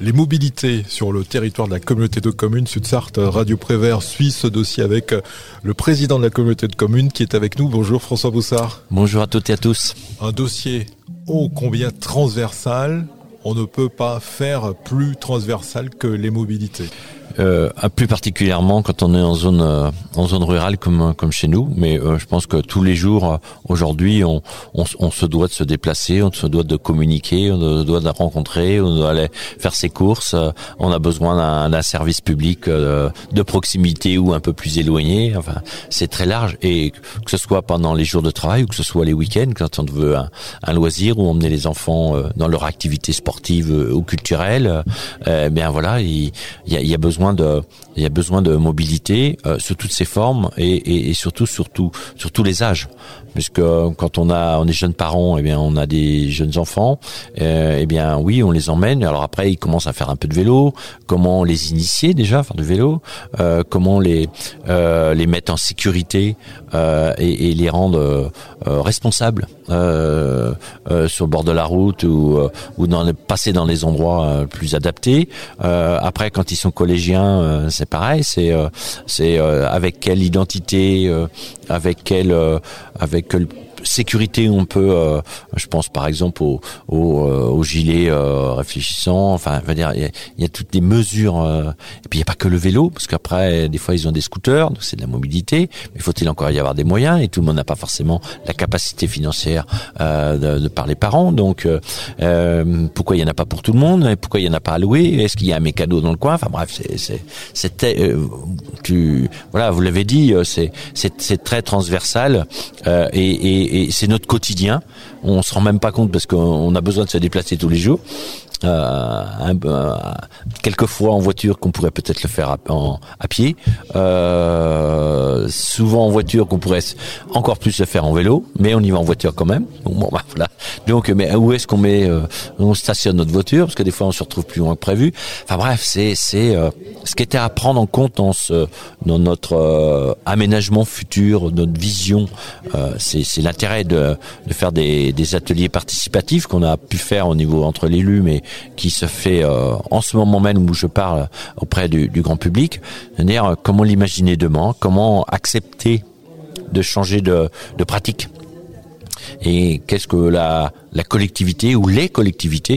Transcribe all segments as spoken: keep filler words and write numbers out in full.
les mobilités sur le territoire de la communauté de communes Sud-Sarthe. Radio Prévert suit ce dossier avec le président de la communauté de communes qui est avec nous. Bonjour François Boussard. Bonjour à toutes et à tous. Un dossier ô combien transversal. On ne peut pas faire plus transversal que les mobilités. Euh, plus particulièrement quand on est en zone euh, en zone rurale comme comme chez nous, mais euh, je pense que tous les jours euh, aujourd'hui on, on on se doit de se déplacer, on se doit de communiquer, on se doit de rencontrer, on doit aller faire ses courses, euh, on a besoin d'un, d'un service public euh, de proximité ou un peu plus éloigné. Enfin, c'est très large, et que ce soit pendant les jours de travail ou que ce soit les week-ends quand on veut un, un loisir ou emmener les enfants euh, dans leur activité sportive euh, ou culturelle, euh, bien voilà, il y a, il y a besoin de, il y a besoin de mobilité euh, sous toutes ses formes et, et, et surtout, surtout, sur tous les âges. Puisque quand on a, on est jeunes parents, eh bien, on a des jeunes enfants, euh, eh bien, oui, on les emmène. Alors après, ils commencent à faire un peu de vélo. Comment les initier déjà à faire du vélo, euh, comment les euh, les mettre en sécurité euh, et, et les rendre euh, responsables euh, euh, sur le bord de la route ou euh, ou dans les, passer dans les endroits euh, plus adaptés. Euh, après, quand ils sont collégiens, euh, c'est pareil. C'est euh, c'est euh, avec quelle identité, euh, avec quelle euh, avec quelle sécurité on peut, euh, je pense par exemple au, au, euh, au gilet euh, réfléchissant, enfin, je veux dire, il y a, il y a toutes les mesures, euh, et puis il n'y a pas que le vélo, parce qu'après, des fois, ils ont des scooters, donc c'est de la mobilité, mais faut-il encore y avoir des moyens, et tout le monde n'a pas forcément la capacité financière euh, de, de par les parents, donc euh, pourquoi il n'y en a pas pour tout le monde, et pourquoi il n'y en a pas à louer, est-ce qu'il y a un mécano dans le coin, enfin bref, c'est, c'est, c'était, euh, tu, voilà, vous l'avez dit, c'est, c'est, c'est très transversal, euh, et, et Et c'est notre quotidien. On se rend même pas compte parce qu'on a besoin de se déplacer tous les jours. Euh, un, euh, quelquefois en voiture qu'on pourrait peut-être le faire à, en, à pied, euh, souvent en voiture qu'on pourrait encore plus le faire en vélo, mais on y va en voiture quand même. Bon, bon bah, voilà. Donc, mais où est-ce qu'on met, euh, on stationne notre voiture parce que des fois on se retrouve plus loin que prévu. Enfin bref, c'est c'est euh, ce qui était à prendre en compte dans ce dans notre euh, aménagement futur, notre vision. Euh, c'est c'est l'intérêt de de faire des des ateliers participatifs qu'on a pu faire au niveau entre l'élu, mais qui se fait euh, en ce moment même où je parle auprès du, du grand public, c'est-à-dire comment l'imaginer demain, comment accepter de changer de, de pratique. Et qu'est-ce que la, la collectivité ou les collectivités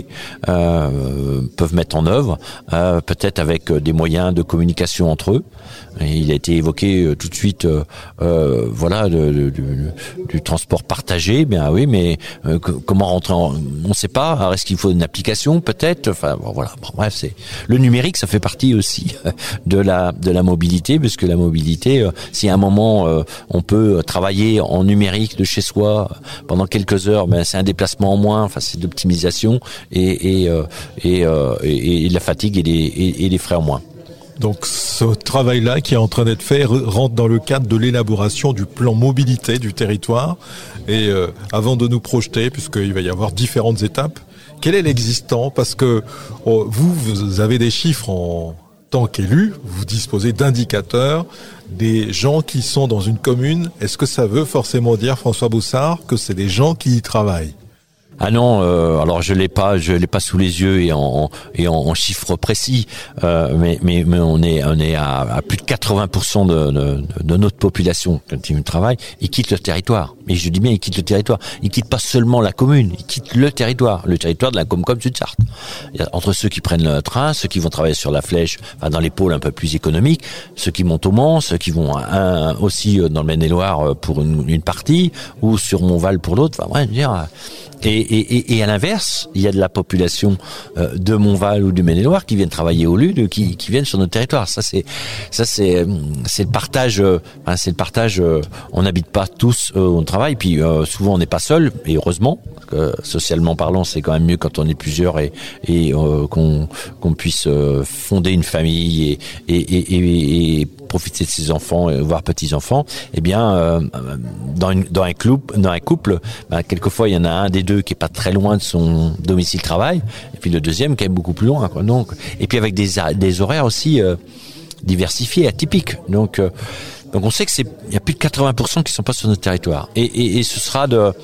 euh, peuvent mettre en œuvre, euh, peut-être avec des moyens de communication entre eux. Et il a été évoqué euh, tout de suite, euh, euh, voilà, de, de, de, du transport partagé. Bien oui, mais euh, que, comment rentrer en, on ne sait pas. Alors, est-ce qu'il faut une application, peut-être. Enfin bon, voilà. Bon, bref, c'est le numérique, ça fait partie aussi de la de la mobilité, parce que la mobilité, euh, si à un moment euh, on peut travailler en numérique de chez soi pendant quelques heures, ben c'est un déplacement en moins. Enfin, c'est d'optimisation et et euh, et, euh, et, et de la fatigue et des et, et des frais en moins. Donc ce travail-là qui est en train d'être fait rentre dans le cadre de l'élaboration du plan mobilité du territoire. Et euh, avant de nous projeter, puisqu'il va y avoir différentes étapes, quel est l'existant ? Parce que oh, vous, vous avez des chiffres en tant qu'élu, vous disposez d'indicateurs, des gens qui sont dans une commune. Est-ce que ça veut forcément dire, François Boussard, que c'est des gens qui y travaillent ? Ah non, euh, alors je l'ai pas, je l'ai pas sous les yeux et en et en, en chiffres précis, euh, mais mais mais on est on est à, à plus de quatre-vingts pour cent de, de de notre population quand ils travaillent, ils quittent le territoire. Mais je dis bien, ils quittent le territoire. Ils quittent pas seulement la commune, ils quittent le territoire, le territoire de la Comcom Sud-Sarthe. Il y a, entre ceux qui prennent le train, ceux qui vont travailler sur la Flèche, enfin dans les pôles un peu plus économiques, ceux qui montent au Mans, ceux qui vont un, aussi dans le Maine-et-Loire pour une, une partie, ou sur Montval pour l'autre. Enfin, ouais, je veux dire. Et, et, et à l'inverse, il y a de la population euh, de Montval ou du Maine-et-Loire qui viennent travailler au Lude, qui, qui viennent sur notre territoire. Ça, c'est, ça, c'est, c'est le partage. Euh, hein, c'est le partage. Euh, on n'habite pas tous euh, où on travaille, puis euh, souvent on n'est pas seul, et heureusement. Euh, socialement parlant, c'est quand même mieux quand on est plusieurs et, et euh, qu'on, qu'on puisse euh, fonder une famille et, et, et, et, et profiter de ses enfants, voire petits-enfants. Eh bien, euh, dans, une, dans un couple, dans un couple, ben, quelquefois il y en a un des deux qui est pas très loin de son domicile travail, et puis le deuxième qui est beaucoup plus loin, quoi. Donc, et puis avec des, des horaires aussi euh, diversifiés, atypiques. Donc, euh, donc on sait que c'est, il y a plus de quatre-vingts pour cent qui sont pas sur notre territoire. Et, et, et ce sera de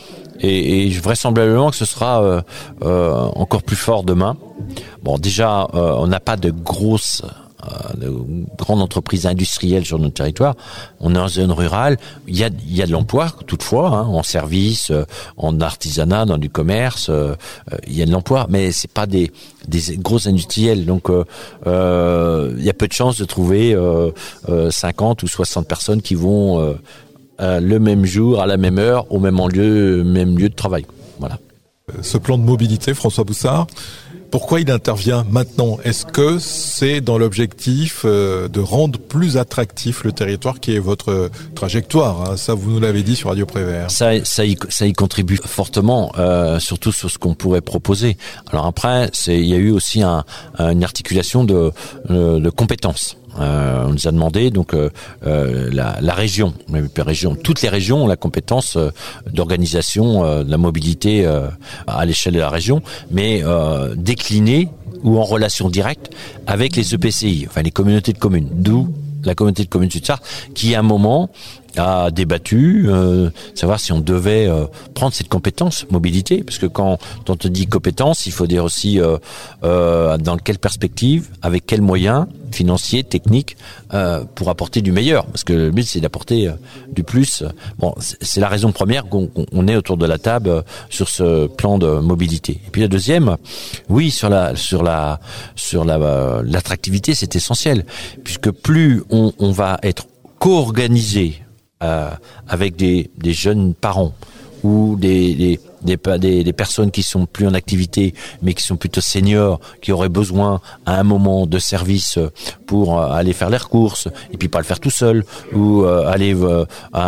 et, et vraisemblablement que ce sera euh, euh, encore plus fort demain. Bon, déjà, euh, on n'a pas de grosses de grandes entreprises industrielles sur notre territoire. On est en zone rurale. Il y a, il y a de l'emploi, toutefois, hein, en service, euh, en artisanat, dans du commerce. Euh, il y a de l'emploi, mais c'est pas des, des gros industriels. Donc, euh, euh, il y a peu de chances de trouver euh, euh, cinquante ou soixante personnes qui vont euh, euh, le même jour, à la même heure, au même lieu, même lieu de travail. Voilà. Ce plan de mobilité, François Boussard, pourquoi il intervient maintenant? Est-ce que c'est dans l'objectif euh, de rendre plus attractif le territoire qui est votre trajectoire, hein? Ça, vous nous l'avez dit sur Radio Prévert. Ça, ça, y, ça y contribue fortement, euh, surtout sur ce qu'on pourrait proposer. Alors après, c'est, il y a eu aussi un, une articulation de, de compétences. Euh, on nous a demandé donc euh, euh, la, la région, la région, toutes les régions ont la compétence euh, d'organisation euh, de la mobilité euh, à l'échelle de la région, mais euh, déclinée ou en relation directe avec les E P C I, enfin les communautés de communes. D'où la communauté de communes Sud-Sarthe, qui à un moment a débattu, euh, savoir si on devait euh, prendre cette compétence mobilité, parce que quand on te dit compétence, il faut dire aussi euh, euh, dans quelle perspective, avec quels moyens financiers, techniques, euh, pour apporter du meilleur, parce que le but c'est d'apporter euh, du plus. Bon, c'est la raison première qu'on on est autour de la table euh, sur ce plan de mobilité. Et puis la deuxième, oui, sur la sur la sur la euh, l'attractivité, c'est essentiel, puisque plus on, on va être co-organisé Euh, avec des, des jeunes parents ou des, des, des, des, des personnes qui sont plus en activité mais qui sont plutôt seniors, qui auraient besoin à un moment de service pour euh, aller faire leurs courses et puis pas le faire tout seul, ou euh, aller euh,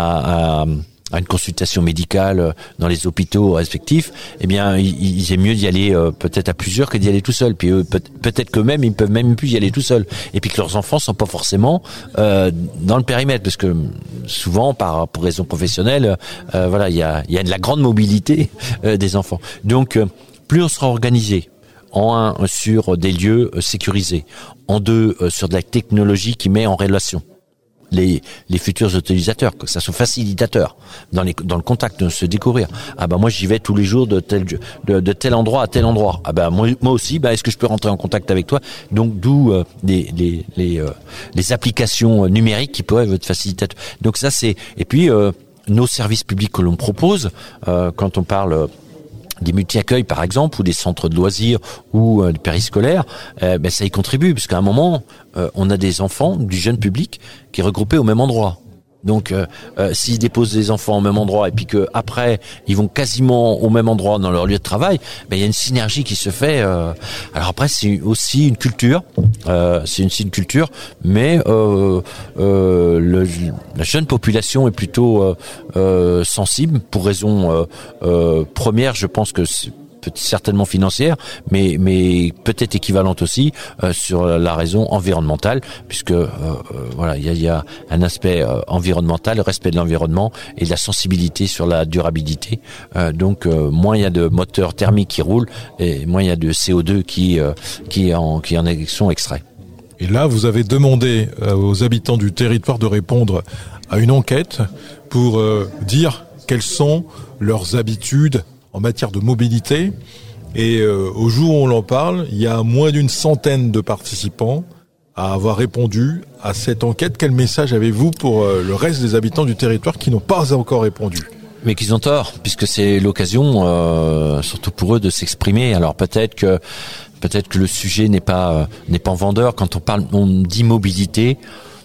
à, à à une consultation médicale dans les hôpitaux respectifs, eh bien, il, il est mieux d'y aller euh, peut-être à plusieurs que d'y aller tout seul. Puis eux, peut, peut-être qu'eux-mêmes, ils peuvent même plus y aller tout seuls. Et puis que leurs enfants sont pas forcément euh, dans le périmètre, parce que souvent, par pour raison professionnelle, euh, voilà, il y a, il y a de la grande mobilité euh, des enfants. Donc, euh, plus on sera organisé, en un, sur des lieux euh, sécurisés, en deux, euh, sur de la technologie qui met en relation les les futurs utilisateurs, que ça soit facilitateur dans les dans le contact, de se découvrir. Ah ben moi j'y vais tous les jours de tel de, de tel endroit à tel endroit. Ah ben moi moi aussi, ben est-ce que je peux rentrer en contact avec toi? Donc d'où euh, les les les euh, les applications numériques qui peuvent être facilitateurs. Donc ça c'est, et puis euh, nos services publics que l'on propose euh, quand on parle euh, des multi-accueils par exemple, ou des centres de loisirs, ou euh, des périscolaires, euh, ben ça y contribue, parce qu'à un moment euh, on a des enfants, du jeune public qui est regroupé au même endroit. Donc euh, euh, s'ils déposent des enfants au même endroit et puis que après ils vont quasiment au même endroit dans leur lieu de travail, ben il y a une synergie qui se fait. Euh... Alors après c'est aussi une culture, euh, c'est une, une culture, mais euh, euh, le, la jeune population est plutôt euh, euh, sensible pour raison euh, euh, première. Je pense que c'est certainement financière, mais mais peut-être équivalente aussi euh, sur la raison environnementale, puisque euh, euh, voilà, il y a, y a un aspect euh, environnemental, le respect de l'environnement et de la sensibilité sur la durabilité. Euh, donc euh, moins il y a de moteurs thermiques qui roulent, et moins il y a de C O deux qui euh, qui en qui en sont extraits. Et là, vous avez demandé euh, aux habitants du territoire de répondre à une enquête pour euh, dire quelles sont leurs habitudes en matière de mobilité. Et euh, au jour où on en parle, il y a moins d'une centaine de participants à avoir répondu à cette enquête. Quel message avez-vous pour euh, le reste des habitants du territoire qui n'ont pas encore répondu ? Mais qu'ils ont tort, puisque c'est l'occasion, euh, surtout pour eux, de s'exprimer. Alors peut-être que peut-être que le sujet n'est pas euh, n'est pas vendeur. Quand on parle, on dit mobilité,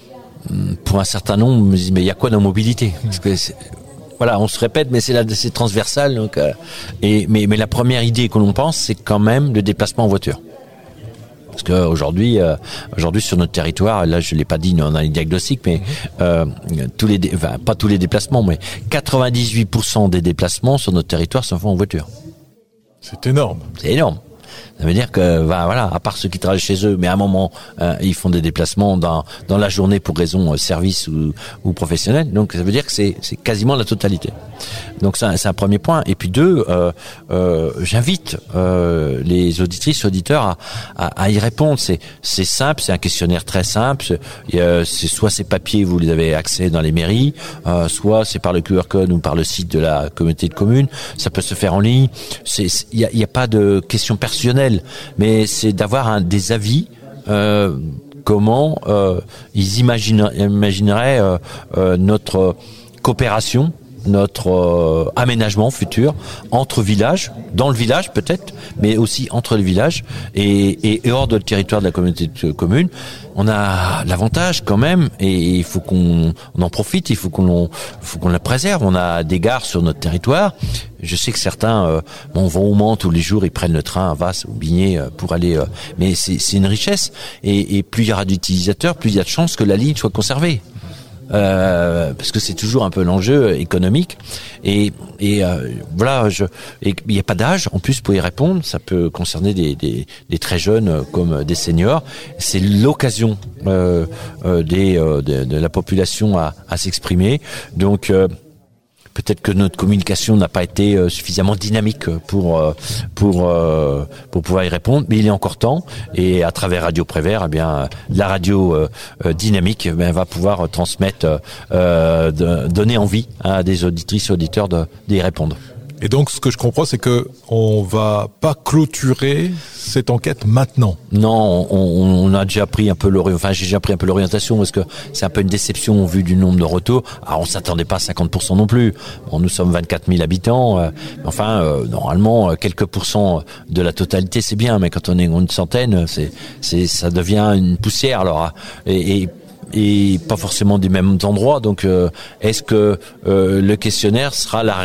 pour un certain nombre, on me dit mais il y a quoi dans mobilité ? Parce que c'est, voilà, on se répète, mais c'est là, c'est transversal. Donc, euh, et mais mais la première idée que l'on pense, c'est quand même le déplacement en voiture. Parce que aujourd'hui, euh, aujourd'hui sur notre territoire, là je l'ai pas dit dans les diagnostics, mais euh, tous les, dé- enfin, pas tous les déplacements, mais quatre-vingt-dix-huit pour cent des déplacements sur notre territoire se font en voiture. C'est énorme. C'est énorme. Ça veut dire que, bah, voilà, à part ceux qui travaillent chez eux, mais à un moment, euh, ils font des déplacements dans dans la journée pour raison euh, service ou, ou professionnelle. Donc ça veut dire que c'est c'est quasiment la totalité. Donc ça, c'est un premier point. Et puis deux, euh, euh, j'invite euh, les auditrices, auditeurs à, à, à y répondre. C'est c'est simple, c'est un questionnaire très simple. C'est, c'est soit ces papiers, vous les avez accès dans les mairies, euh, soit c'est par le Q R code ou par le site de la communauté de communes. Ça peut se faire en ligne. C'est il y a, y a pas de question personnelle, mais c'est d'avoir un, des avis. Euh, comment euh, ils imagineraient, imagineraient euh, euh, notre coopération, notre euh, aménagement futur entre villages, dans le village peut-être, mais aussi entre les villages et, et, et hors de le territoire de la communauté de communes. On a l'avantage quand même, et il faut qu'on on en profite, il faut qu'on faut qu'on la préserve. On a des gares sur notre territoire. Je sais que certains euh, bon, vont au Mans tous les jours, ils prennent le train à Vasse ou Bigné euh, pour aller. Euh, mais c'est, c'est une richesse. Et, et plus il y aura d'utilisateurs, plus il y a de chances que la ligne soit conservée. Euh, parce que c'est toujours un peu l'enjeu économique et, et euh, voilà, je, et il n'y a pas d'âge en plus pour y répondre. Ça peut concerner des, des, des très jeunes comme des seniors. C'est l'occasion euh, euh, des, euh, de, de la population à, à s'exprimer. Donc euh, peut-être que notre communication n'a pas été euh, suffisamment dynamique pour euh, pour euh, pour pouvoir y répondre, mais il est encore temps. Et à travers Radio Prévert, eh bien la radio euh, euh, dynamique eh bien, va pouvoir transmettre, euh, de, donner envie à des auditrices et auditeurs de d'y répondre. Et donc, ce que je comprends, c'est que on va pas clôturer cette enquête maintenant. Non, on, on a déjà pris un peu l'orientation. Enfin, j'ai déjà pris un peu l'orientation parce que c'est un peu une déception au vu du nombre de retours. Alors, on s'attendait pas à cinquante pour cent non plus. Bon, nous sommes vingt-quatre mille habitants. Euh, enfin, euh, normalement, quelques pourcents de la totalité, c'est bien. Mais quand on est une centaine, c'est, c'est, ça devient une poussière. Alors, et, et et pas forcément des mêmes endroits. Donc, euh, est-ce que euh, le questionnaire sera la,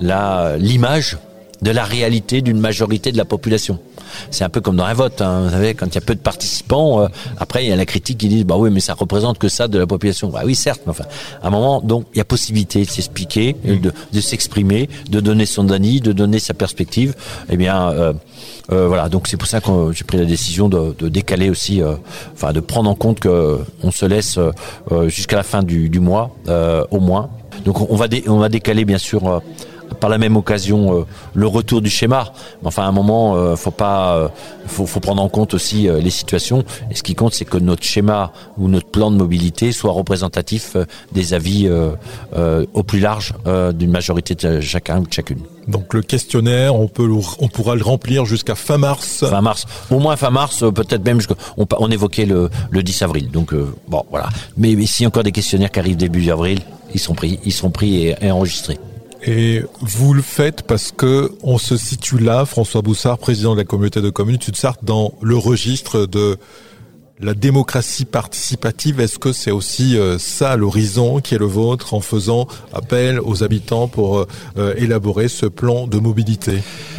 la l'image de la réalité d'une majorité de la population? C'est un peu comme dans un vote, hein. Vous savez, quand il y a peu de participants, euh, après il y a la critique qui dit bah oui, mais ça représente que ça de la population. Bah oui, certes, mais enfin, à un moment, donc il y a possibilité de s'expliquer, mmh. de, de s'exprimer, de donner son avis, de donner sa perspective. Eh bien, euh, euh, voilà. Donc c'est pour ça que j'ai pris la décision de, de décaler aussi, euh, enfin de prendre en compte que on se laisse euh, jusqu'à la fin du, du mois, euh, au moins. Donc on va dé, on va décaler bien sûr. Euh, par la même occasion euh, le retour du schéma. Mais enfin à un moment euh, faut pas euh, faut, faut prendre en compte aussi euh, les situations, et ce qui compte c'est que notre schéma ou notre plan de mobilité soit représentatif euh, des avis euh, euh, au plus large euh, d'une majorité de chacun ou de chacune. Donc le questionnaire, on peut on pourra le remplir jusqu'à fin mars. Fin mars, au moins fin mars, peut-être même jusqu'à on, on évoquait le le dix avril. Donc euh, bon voilà. Mais, mais s'il y a encore des questionnaires qui arrivent début avril, ils sont pris, ils seront pris et, et enregistrés. Et vous le faites parce que on se situe là, François Boussard, président de la communauté de communes de Sud-Sarthe, dans le registre de la démocratie participative. Est-ce que c'est aussi euh, ça l'horizon qui est le vôtre en faisant appel aux habitants pour euh, élaborer ce plan de mobilité ?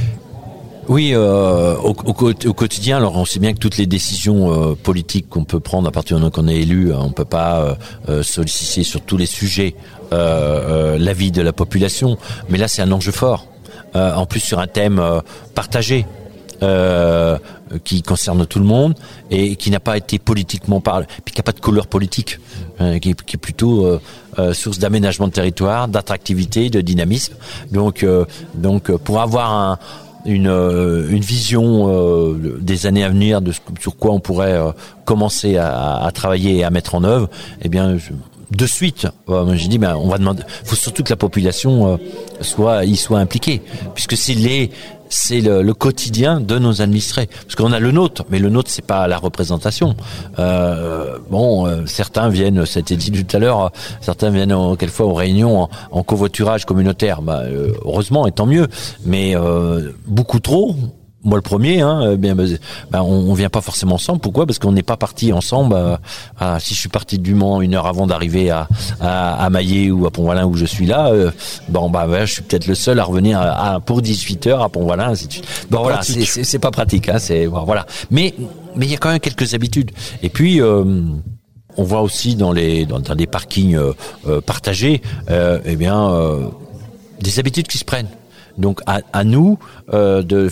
Oui, euh, au, au, au quotidien. Alors, on sait bien que toutes les décisions euh, politiques qu'on peut prendre à partir du moment qu'on est élu, on peut pas euh, solliciter sur tous les sujets euh, euh, l'avis de la population. Mais là, c'est un enjeu fort. Euh, en plus, sur un thème euh, partagé. Euh, qui concerne tout le monde et qui n'a pas été politiquement parlé, puis qui n'a pas de couleur politique, euh, qui, qui est plutôt euh, euh, source d'aménagement de territoire, d'attractivité, de dynamisme. Donc, euh, donc pour avoir un, une, euh, une vision euh, des années à venir de ce, sur quoi on pourrait euh, commencer à, à travailler et à mettre en œuvre, eh bien, je, de suite, euh, j'ai dit, ben, on va demander. Il faut surtout que la population euh, soit, y soit impliquée, puisque c'est les c'est le, le quotidien de nos administrés. Parce qu'on a le nôtre, mais le nôtre, c'est pas la représentation. Euh, bon, euh, certains viennent, ça a été dit tout à l'heure, euh, certains viennent euh, quelquefois aux réunions en, en covoiturage communautaire. Bah, euh, heureusement, et tant mieux. Mais euh, beaucoup trop. Moi le premier, hein, bien, ben, on, on vient pas forcément ensemble. Pourquoi ? Parce qu'on n'est pas parti ensemble. Euh, à, si je suis parti du Mans une heure avant d'arriver à, à, à Maillé ou à Pont-Valin où je suis là, euh, bon bah ben, je suis peut-être le seul à revenir à, à, pour dix-huit heures à Pont-Valin, ainsi de suite. Bon voilà, c'est, c'est, c'est pas pratique, hein, c'est bon, voilà. Mais mais il y a quand même quelques habitudes. Et puis euh, on voit aussi dans les dans, dans des parkings euh, euh, partagés, euh, eh bien euh, des habitudes qui se prennent. Donc à, à nous euh, de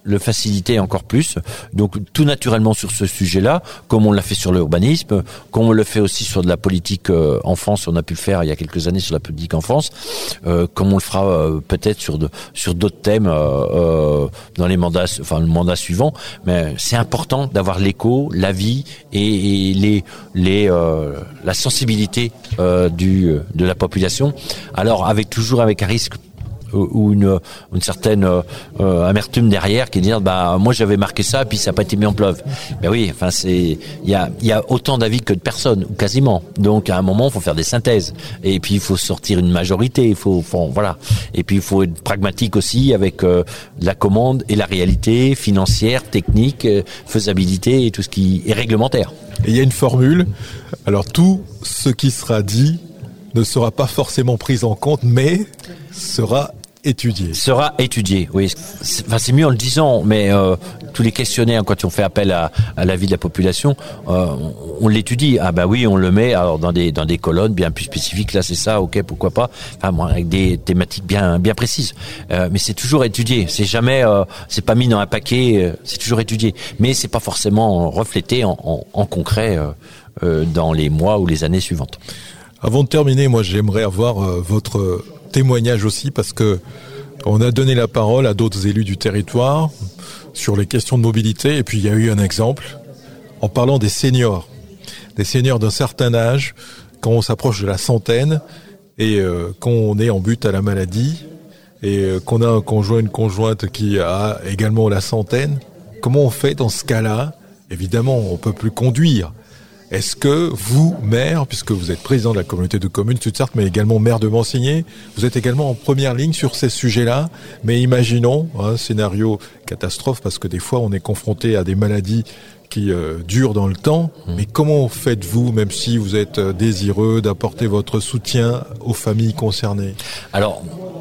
le faciliter encore plus. Donc tout naturellement sur ce sujet-là, comme on l'a fait sur l'urbanisme, comme on le fait aussi sur de la politique euh, enfance, on a pu le faire il y a quelques années sur la politique enfance, euh, comme on le fera euh, peut-être sur de, sur d'autres thèmes euh, euh, dans les mandats, enfin le mandat suivant. Mais c'est important d'avoir l'écho, l'avis et, et les les euh, la sensibilité euh, du de la population. Alors avec toujours avec un risque ou une, une certaine euh, amertume derrière qui est de dire bah moi j'avais marqué ça puis ça n'a pas été mis en pleuve. Ben oui, enfin c'est il y a il y a autant d'avis que de personnes ou quasiment. Donc à un moment il faut faire des synthèses et puis il faut sortir une majorité, il faut, faut voilà. Et puis il faut être pragmatique aussi avec euh, la commande et la réalité financière, technique, euh, faisabilité et tout ce qui est réglementaire. Et il y a une formule. Alors tout ce qui sera dit ne sera pas forcément pris en compte, mais sera étudié. Sera étudié, oui. C'est, enfin, c'est mieux en le disant, mais euh, tous les questionnaires, quand on fait appel à, à l'avis de la population, euh, on, on l'étudie. Ah bah oui, on le met alors dans des dans des colonnes bien plus spécifiques. Là, c'est ça, ok, pourquoi pas. Enfin, bon, avec des thématiques bien bien précises. Euh, mais c'est toujours étudié. C'est jamais, euh, c'est pas mis dans un paquet. Euh, c'est toujours étudié. Mais c'est pas forcément reflété en, en, en concret euh, euh, dans les mois ou les années suivantes. Avant de terminer, moi, j'aimerais avoir euh, votre témoignage aussi, parce que on a donné la parole à d'autres élus du territoire sur les questions de mobilité, et puis il y a eu un exemple en parlant des seniors, des seniors d'un certain âge, quand on s'approche de la centaine et euh, qu'on est en but à la maladie et euh, qu'on a un conjoint, une conjointe qui a également la centaine. Comment on fait dans ce cas-là? Évidemment, on peut plus conduire. Est-ce que vous, maire, puisque vous êtes président de la communauté de communes Sud-Sarthe, mais également maire de Mansigné, vous êtes également en première ligne sur ces sujets-là. Mais imaginons un scénario catastrophe, parce que des fois on est confronté à des maladies qui euh, durent dans le temps. Mmh. Mais comment faites-vous, même si vous êtes désireux d'apporter votre soutien aux familles concernées? Alors,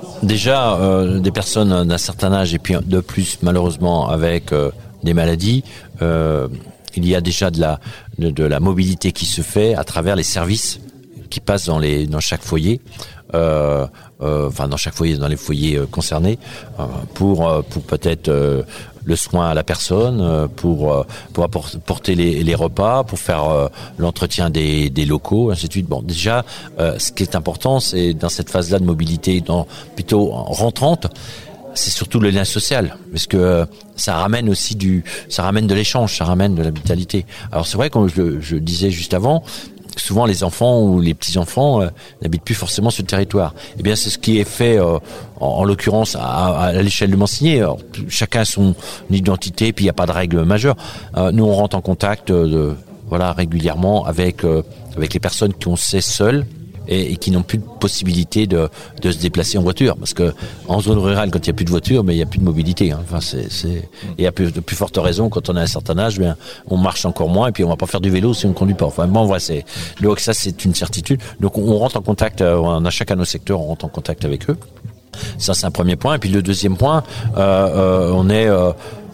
déjà, euh, des personnes d'un certain âge, et puis de plus, malheureusement, avec euh, des maladies, euh, il y a déjà de la de, de la mobilité qui se fait à travers les services qui passent dans les dans chaque foyer, euh, euh, enfin dans chaque foyer, dans les foyers euh, concernés, euh, pour euh, pour peut-être euh, le soin à la personne, euh, pour euh, pour apporter les, les repas, pour faire euh, l'entretien des des locaux, ainsi de suite. Bon, déjà, euh, ce qui est important, c'est dans cette phase-là de mobilité, dans plutôt rentrante, c'est surtout le lien social, parce que euh, ça ramène aussi du, ça ramène de l'échange, ça ramène de la vitalité. Alors c'est vrai, comme je, je disais juste avant, souvent les enfants ou les petits enfants euh, n'habitent plus forcément sur le territoire. Eh bien, c'est ce qui est fait euh, en, en l'occurrence à, à l'échelle de Mansigné. Alors, chacun a son identité, puis il n'y a pas de règle majeure. Euh, nous, on rentre en contact, euh, de, voilà, régulièrement avec euh, avec les personnes qui ont sait seules. Et, et qui n'ont plus de possibilité de, de se déplacer en voiture, parce que en zone rurale, quand il n'y a plus de voiture, mais il n'y a plus de mobilité. Hein. Enfin, c'est, c'est, et à plus, de plus forte raison, quand on a un certain âge, bien, on marche encore moins, et puis on va pas faire du vélo si on ne conduit pas. Enfin, bon, voilà, c'est, donc ça, c'est une certitude. Donc, on rentre en contact, on a chacun nos secteurs, on rentre en contact avec eux. Ça, c'est un premier point. Et puis le deuxième point, euh, euh, on est, euh,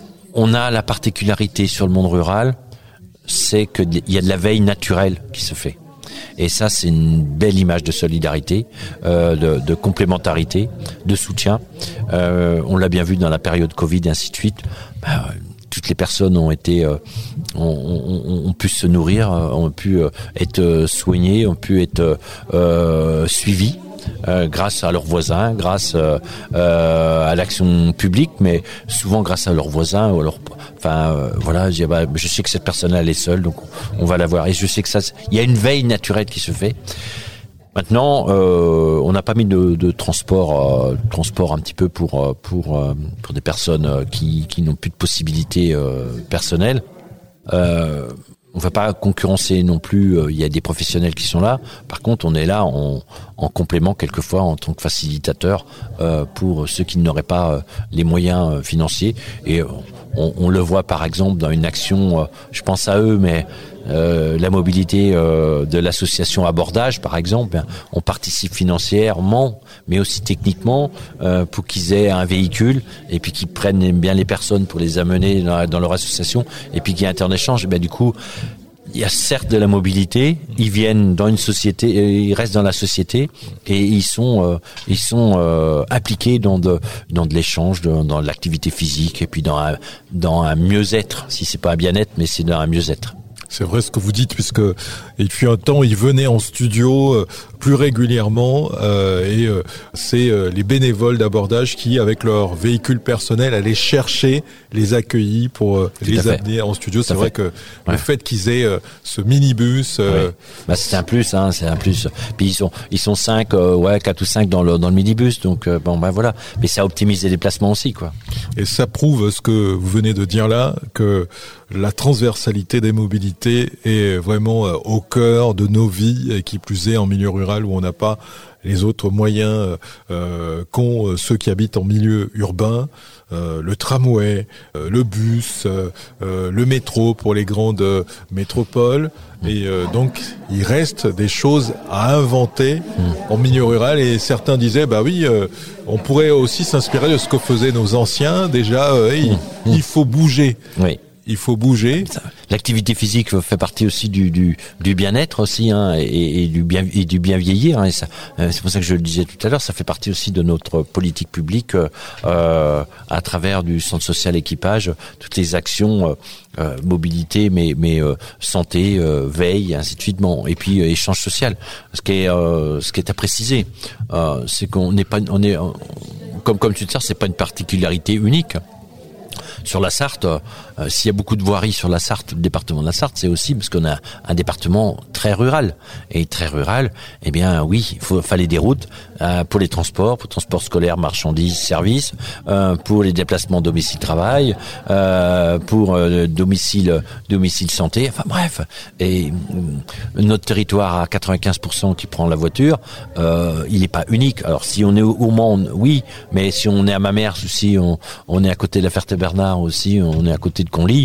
on a la particularité sur le monde rural, c'est que il y a de la veille naturelle qui se fait. Et ça, c'est une belle image de solidarité, euh, de, de complémentarité, de soutien. Euh, on l'a bien vu dans la période Covid et ainsi de suite. Ben, toutes les personnes ont été, euh, ont, ont, ont pu se nourrir, ont pu être soignées, ont pu être euh, suivies. Euh, grâce à leurs voisins, grâce euh, euh, à l'action publique, mais souvent grâce à leurs voisins ou à leurs, enfin euh, voilà, je, dis, bah, je sais que cette personne-là elle est seule, donc on, on va la voir. Et je sais que ça, il y a une veille naturelle qui se fait. Maintenant, euh, on n'a pas mis de, de transport, euh, transport un petit peu pour pour pour des personnes qui qui n'ont plus de possibilités euh, personnelles. Euh, On ne va pas concurrencer non plus, il y a des professionnels qui sont là. Par contre, on est là en, en complément quelquefois en tant que facilitateur euh, pour ceux qui n'auraient pas euh, les moyens euh, financiers. Et on, on le voit par exemple dans une action, euh, je pense à eux, mais euh, la mobilité euh, de l'association Abordage par exemple, hein, on participe financièrement, mais aussi techniquement euh, pour qu'ils aient un véhicule et puis qu'ils prennent bien les personnes pour les amener dans, dans leur association et puis qu'il y ait un terrain d'échange. Et bien du coup, il y a certes de la mobilité, ils viennent dans une société, ils restent dans la société et ils sont euh, ils sont euh, impliqués dans de dans de l'échange, de, dans l'activité physique et puis dans un, dans un mieux-être. Si c'est pas un bien-être, mais c'est dans un mieux-être. C'est vrai ce que vous dites, puisque il fut un temps, ils venaient en studio euh, plus régulièrement euh, et euh, c'est euh, les bénévoles d'abordage qui, avec leur véhicule personnel, allaient chercher les accueillis pour euh, les amener en studio. C'est vrai que ouais. le fait qu'ils aient euh, ce minibus, euh, ouais. bah c'est un plus, hein, c'est un plus. Puis ils sont ils sont cinq, euh, ouais, quatre ou cinq dans le dans le minibus, donc euh, bon ben voilà. Mais ça optimise les déplacements aussi, quoi. Et ça prouve ce que vous venez de dire là, que la transversalité des mobilités est vraiment au cœur de nos vies, et qui plus est en milieu rural où on n'a pas les autres moyens euh, qu'ont ceux qui habitent en milieu urbain, euh, le tramway, euh, le bus, euh, le métro pour les grandes métropoles. Et euh, donc, il reste des choses à inventer mmh. en milieu rural. Et certains disaient, bah oui, euh, on pourrait aussi s'inspirer de ce que faisaient nos anciens. Déjà, euh, il, mmh. il faut bouger. Oui. Il faut bouger. L'activité physique fait partie aussi du du, du bien-être aussi, hein, et, et du bien et du bien vieillir. Hein, et ça, c'est pour ça que je le disais tout à l'heure, ça fait partie aussi de notre politique publique euh, à travers du centre social équipage, toutes les actions euh, mobilité, mais mais euh, santé, euh, veille, et ainsi de suite. Bon, et puis euh, échange social. Ce qui est euh, ce qui est à préciser, euh, c'est qu'on n'est pas on est comme comme tu dis, c'est pas une particularité unique. Sur la Sarthe, euh, s'il y a beaucoup de voiries sur la Sarthe, le département de la Sarthe, c'est aussi parce qu'on a un département très rural. Et très rural, eh bien oui, il faut, fallait des routes euh, pour les transports, pour le transport scolaire, marchandises, services, euh, pour les déplacements domicile-travail, euh, pour euh, domicile domicile santé, enfin bref. Et euh, notre territoire à quatre-vingt-quinze pour cent qui prend la voiture, euh, il n'est pas unique. Alors si on est au Mans, oui, mais si on est à Mamers, si on, on est à côté de la Ferté-Bernard aussi, on est à côté de Conly.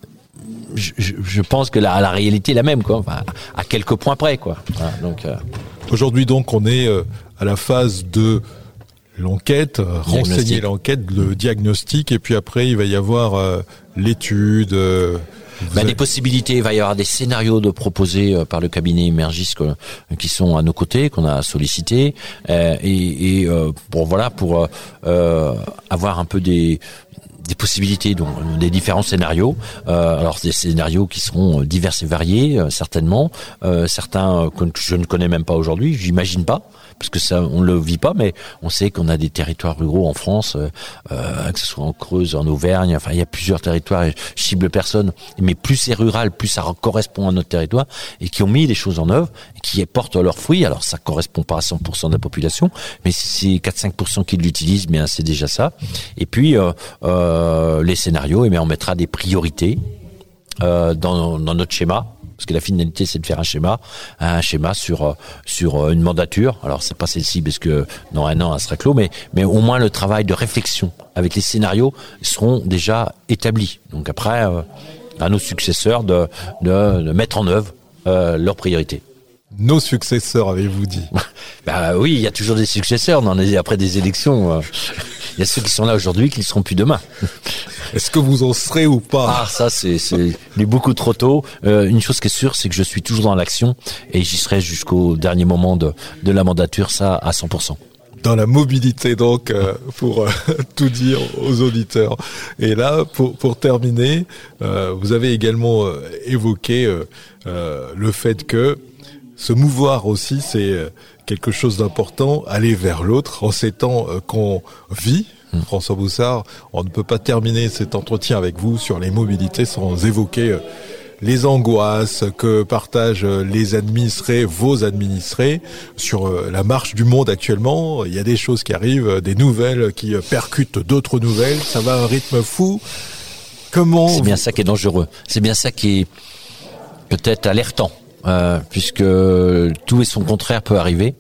Je, je, je pense que la, la réalité est la même, quoi. Enfin, à quelques points près, quoi. Voilà, donc euh... aujourd'hui, donc, on est euh, à la phase de l'enquête, euh, renseigner l'enquête, le diagnostic, et puis après, il va y avoir euh, l'étude. Euh, Ben, avez... Des possibilités, il va y avoir des scénarios de proposés euh, par le cabinet Emergis que, qui sont à nos côtés, qu'on a sollicités, euh, et, et euh, bon voilà, pour euh, avoir un peu des des possibilités, donc des différents scénarios. Euh, alors des scénarios qui seront divers et variés, euh, certainement. Euh, certains que je ne connais même pas aujourd'hui, j'imagine pas, parce que ça, on le vit pas, mais on sait qu'on a des territoires ruraux en France, euh, euh, que ce soit en Creuse, en Auvergne. Enfin, il y a plusieurs territoires. Et je cible personne, mais plus c'est rural, plus ça correspond à notre territoire, et qui ont mis des choses en œuvre, et qui portent leurs fruits. Alors ça correspond pas à cent pour cent de la population, mais si c'est quatre à cinq pour cent qui l'utilisent, bien c'est déjà ça. Et puis euh, euh, Euh, les scénarios, et bien on mettra des priorités euh, dans, dans notre schéma, parce que la finalité c'est de faire un schéma, un schéma sur sur une mandature. Alors c'est pas celle-ci parce que dans un an elle sera clos, mais mais au moins le travail de réflexion avec les scénarios seront déjà établis. Donc après euh, à nos successeurs de de, de mettre en œuvre euh, leurs priorités. Nos successeurs, avez-vous dit? Bah oui, il y a toujours des successeurs dans les, après des élections. Il y a ceux qui sont là aujourd'hui qui ne seront plus demain. Est-ce que vous en serez ou pas? Ah, ça, c'est, c'est il est beaucoup trop tôt. Euh, une chose qui est sûre, c'est que je suis toujours dans l'action et j'y serai jusqu'au dernier moment de, de la mandature, ça, à cent pour cent. Dans la mobilité, donc, euh, pour euh, tout dire aux auditeurs. Et là, pour, pour terminer, euh, vous avez également euh, évoqué euh, euh, le fait que se mouvoir aussi, c'est quelque chose d'important, aller vers l'autre. En ces temps qu'on vit, mmh. François Boussard, on ne peut pas terminer cet entretien avec vous sur les mobilités sans évoquer les angoisses que partagent les administrés, vos administrés, sur la marche du monde actuellement. Il y a des choses qui arrivent, des nouvelles qui percutent d'autres nouvelles. Ça va à un rythme fou. Comment... C'est bien ça qui est dangereux. C'est bien ça qui est peut-être alertant. Euh, puisque tout et son contraire peut arriver,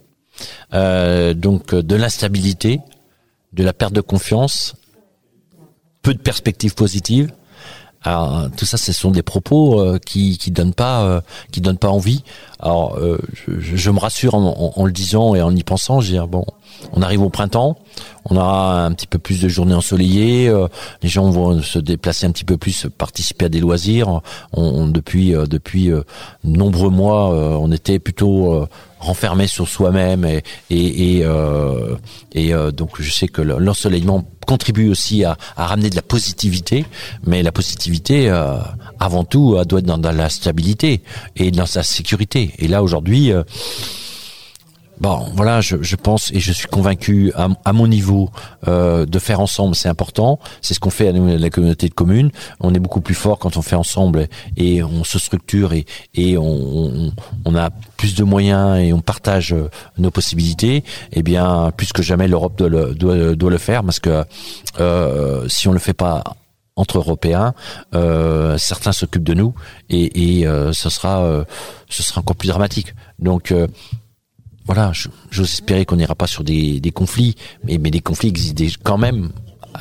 euh, donc de l'instabilité, de la perte de confiance, peu de perspectives positives, Alors, tout ça, ce sont des propos euh, qui qui donnent pas euh, qui donnent pas envie. Alors, euh, je, je me rassure en, en, en le disant et en y pensant. Je veux dire, bon, on arrive au printemps, on aura un petit peu plus de journées ensoleillées, euh, les gens vont se déplacer un petit peu plus, participer à des loisirs. On, on, depuis euh, depuis euh, nombreux mois, euh, on était plutôt euh, renfermé sur soi-même et et et, euh, et euh, donc je sais que l'ensoleillement contribue aussi à, à ramener de la positivité, mais la positivité euh, avant tout euh, doit être dans, dans la stabilité et dans sa sécurité. Et là aujourd'hui, euh, bon voilà, je, je pense et je suis convaincu à, à mon niveau euh, de faire ensemble, c'est important. C'est ce qu'on fait à la communauté de communes. On est beaucoup plus fort quand on fait ensemble et on se structure et, et on, on, on a plus de moyens et on partage nos possibilités. Eh bien, plus que jamais, l'Europe doit le, doit, doit le faire parce que euh, si on le fait pas entre Européens, euh, certains s'occupent de nous et, et euh, ce sera, euh, ce sera encore plus dramatique. Donc euh, voilà, j'ose espérer qu'on n'ira pas sur des, des conflits, mais, mais des conflits existent quand même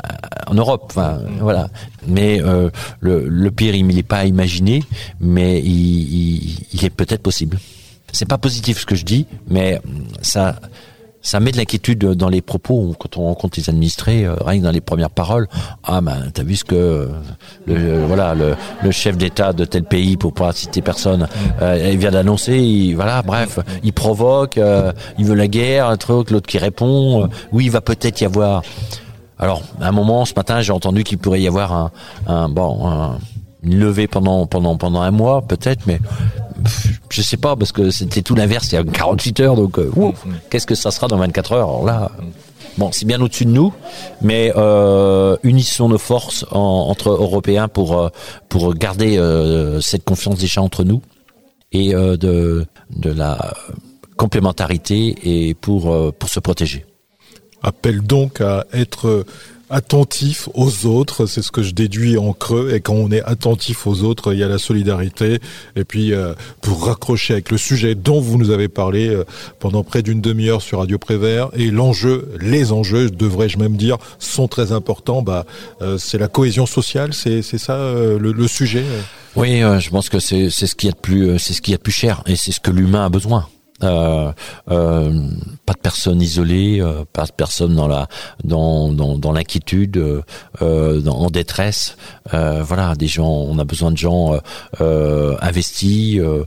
en Europe. Enfin, voilà. Mais euh, le, le pire, il n'est pas à imaginer, mais il, il, il est peut-être possible. C'est pas positif ce que je dis, mais ça, ça met de l'inquiétude dans les propos quand on rencontre les administrés, euh, rien que dans les premières paroles. Ah ben, t'as vu ce que le, euh, voilà le, le chef d'État de tel pays, pour pas citer personne, euh, il vient d'annoncer. Il, voilà, bref, il provoque, euh, il veut la guerre, un truc, l'autre qui répond. Euh, oui, il va peut-être y avoir. Alors, à un moment, ce matin, j'ai entendu qu'il pourrait y avoir un, un bon, un, une levée pendant pendant pendant un mois, peut-être, mais pff, je sais pas, parce que c'était tout l'inverse il y a quarante-huit heures, donc euh, ouf, qu'est-ce que ça sera dans vingt-quatre heures? Alors là, bon, c'est bien au-dessus de nous, mais euh, unissons nos forces en, entre Européens pour pour garder euh, cette confiance déjà entre nous et euh, de de la complémentarité et pour euh, pour se protéger. Appelle donc à être attentif aux autres, c'est ce que je déduis en creux, et quand on est attentif aux autres, il y a la solidarité. Et puis euh, pour raccrocher avec le sujet dont vous nous avez parlé euh, pendant près d'une demi-heure sur Radio Prévert, et l'enjeu, les enjeux, devrais-je même dire, sont très importants. Bah, euh, c'est la cohésion sociale, c'est c'est ça euh, le, le sujet. Oui, euh, je pense que c'est c'est ce qu'il y a de plus, c'est ce qu'il y a de plus cher, et c'est ce que l'humain a besoin. Euh, euh, pas de personnes isolées, euh, pas de personnes dans la dans dans, dans l'inquiétude, euh, dans, en détresse. Euh, voilà, des gens. On a besoin de gens euh, euh, investis, euh,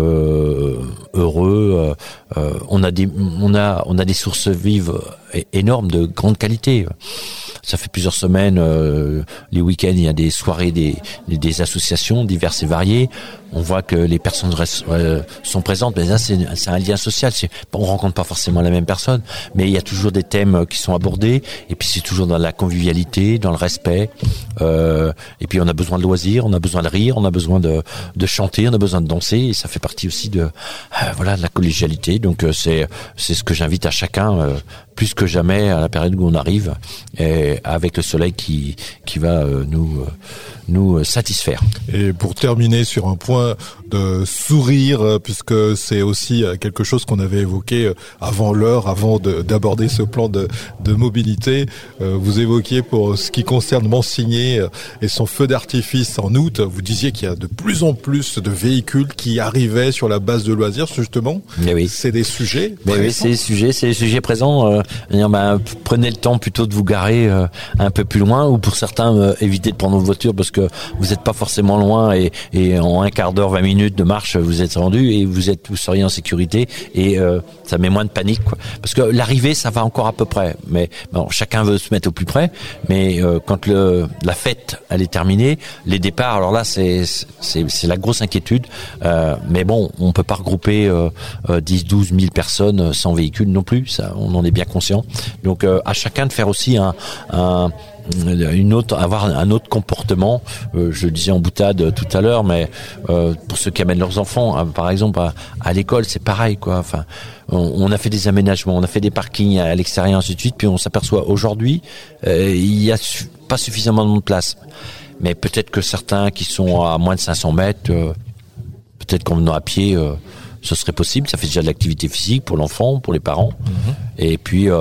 euh, heureux. Euh, on a des on a on a des sources vives énormes de grande qualité. Ça fait plusieurs semaines, euh, les week-ends, il y a des soirées des, des associations diverses et variées. On voit que les personnes restent, euh, sont présentes, mais là c'est, c'est un lien social. C'est, on rencontre pas forcément la même personne, mais il y a toujours des thèmes qui sont abordés. Et puis c'est toujours dans la convivialité, dans le respect. Euh, et puis on a besoin de loisirs, on a besoin de rire, on a besoin de, de chanter, on a besoin de danser. Et ça fait partie aussi de, euh, voilà, de la collégialité. Donc euh, c'est, c'est ce que j'invite à chacun. Euh, plus que jamais à la période où on arrive, et avec le soleil qui qui va euh, nous euh, nous satisfaire. Et pour terminer sur un point de sourire, puisque c'est aussi quelque chose qu'on avait évoqué avant l'heure, avant de, d'aborder ce plan de, de mobilité, vous évoquiez pour ce qui concerne Mansigné et son feu d'artifice en août, vous disiez qu'il y a de plus en plus de véhicules qui arrivaient sur la base de loisirs, justement. Mais oui. C'est des sujets Mais oui, c'est des sujets, c'est des sujets présents. Euh, dire, bah, prenez le temps plutôt de vous garer euh, un peu plus loin, ou pour certains, euh, évitez de prendre votre voiture parce que vous n'êtes pas forcément loin et, et en un quart d'heure, vingt minutes de marche, vous êtes rendu et vous êtes, vous seriez en sécurité et euh, ça met moins de panique, quoi. Parce que l'arrivée, ça va encore à peu près, mais bon, chacun veut se mettre au plus près. Mais euh, quand le la fête elle est terminée, les départs, alors là, c'est c'est c'est la grosse inquiétude. Euh, mais bon, on peut pas regrouper euh, euh, dix, douze mille personnes sans véhicule non plus. Ça, on en est bien conscient. Donc, euh, à chacun de faire aussi un, un une autre, avoir un autre comportement. Euh, je le disais en boutade tout à l'heure, mais euh, pour ceux qui amènent leurs enfants, hein, par exemple à, à l'école, c'est pareil, quoi. Enfin, on, on a fait des aménagements, on a fait des parkings à l'extérieur, ainsi de suite, puis on s'aperçoit aujourd'hui, euh, il y a su- pas suffisamment de place. Mais peut-être que certains qui sont à moins de cinq cents mètres, euh, peut-être qu'en venant à pied, euh, ce serait possible. Ça fait déjà de l'activité physique pour l'enfant, pour les parents. Mmh. Et puis, euh,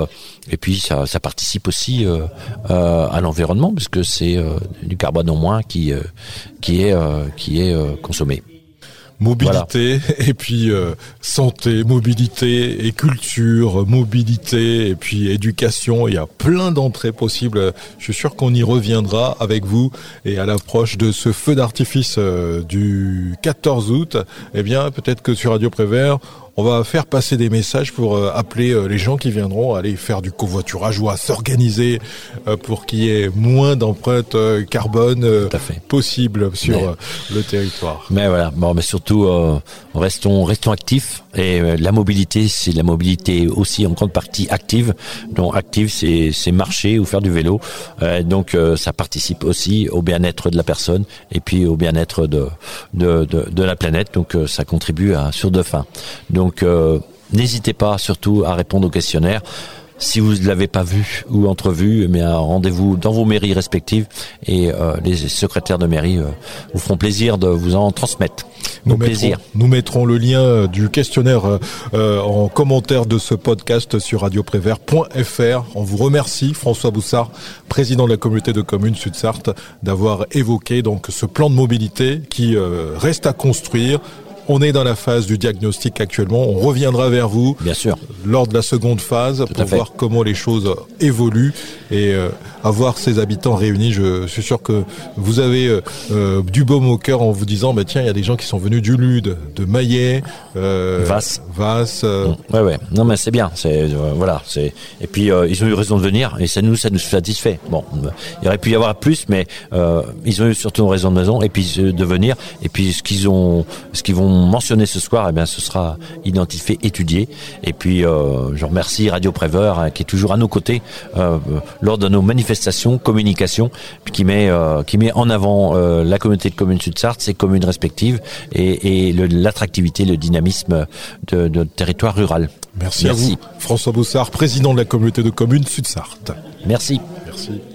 Et puis ça, ça participe aussi euh, euh, à l'environnement, puisque c'est euh, du carbone en moins qui euh, qui est euh, qui est euh, consommé. Mobilité, voilà. Et puis euh, santé, mobilité et culture, mobilité et puis éducation. Il y a plein d'entrées possibles. Je suis sûr qu'on y reviendra avec vous. Et à l'approche de ce feu d'artifice euh, du quatorze août, eh bien peut-être que sur Radio Prévert, on va faire passer des messages pour euh, appeler euh, les gens qui viendront à aller faire du covoiturage ou à s'organiser euh, pour qu'il y ait moins d'empreintes euh, carbone euh, possible sur mais, euh, le territoire. Mais voilà, bon, mais surtout euh, restons restons actifs et euh, la mobilité, c'est la mobilité aussi en grande partie active. Donc active, c'est c'est marcher ou faire du vélo. Euh, donc euh, ça participe aussi au bien-être de la personne et puis au bien-être de de de, de la planète. Donc euh, ça contribue à sur deux fins. Donc Donc, euh, n'hésitez pas surtout à répondre au questionnaire. Si vous ne l'avez pas vu ou entrevu, mais un rendez-vous dans vos mairies respectives et euh, les secrétaires de mairie euh, vous feront plaisir de vous en transmettre. Nous mettrons, plaisir. nous mettrons le lien du questionnaire euh, en commentaire de ce podcast sur radio prévert point f r. On vous remercie, François Boussard, président de la communauté de communes Sud-Sarthe, d'avoir évoqué donc ce plan de mobilité qui euh, reste à construire. On est dans la phase du diagnostic actuellement. On reviendra vers vous, bien sûr, lors de la seconde phase Tout pour voir comment les choses évoluent et euh, avoir ces habitants réunis. Je suis sûr que vous avez euh, euh, du baume au cœur en vous disant, bah tiens, il y a des gens qui sont venus du Lude, de Maillet, euh, Vasse, Vasse. Euh... Ouais, ouais. Non, mais c'est bien. C'est euh, voilà. C'est et puis euh, ils ont eu raison de venir et ça nous, ça nous satisfait. Bon, il aurait pu y avoir plus, mais euh, ils ont eu surtout raison de raison et puis de venir et puis ce qu'ils ont, ce qu'ils vont mentionné ce soir, eh bien, ce sera identifié, étudié. Et puis, euh, je remercie Radio Prévert hein, qui est toujours à nos côtés euh, lors de nos manifestations, communications, puis qui met euh, qui met en avant euh, la communauté de communes Sud-Sarthe, ses communes respectives et, et le, l'attractivité, le dynamisme de, de territoire rural. Merci, Merci à vous, François Boussard, président de la communauté de communes Sud-Sarthe. Merci. Merci.